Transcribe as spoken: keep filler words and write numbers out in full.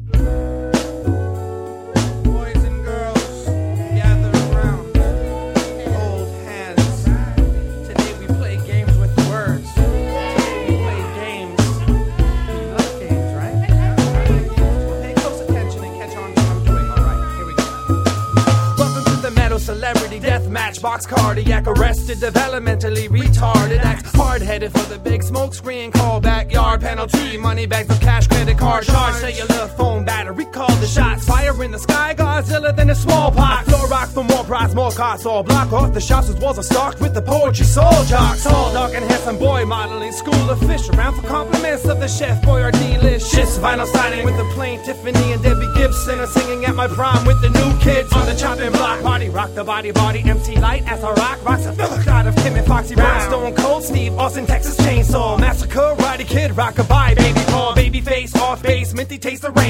Boys and girls, gather around. Hold hands. Today we play games with words. Today we play games. You love games, right? Well, pay close attention and catch on to what I'm doing. All right, here we go. Welcome to the Metal Celebrity Deathmatch. Box cardiac arrested, developmentally retarded. Act hard-headed for the big smoke screen. Call backyard penalty. Money bags of cash, credit card charge. Cellular phone battery. Call the shots. Fire in the sky. Godzilla than a smallpox. Floor rock for more prize, more costs. All block off the shops. As walls are stocked with the poetry soul jocks. Tall, dark, and handsome boy modeling. School of fish around for compliments of the chef. Boy are delicious. Vinyl signing with the plain Tiffany and Debbie Gibson. And singing at my prime with the new kids on the chopping block. Party rock the body, body M C Light as I rock. Rocks a God of Kim and Foxy Brown. Stone Cold Steve Austin, Texas Chainsaw Massacre. Roddy Kid, rockabye, baby Paul, baby face, off base, minty taste of rain.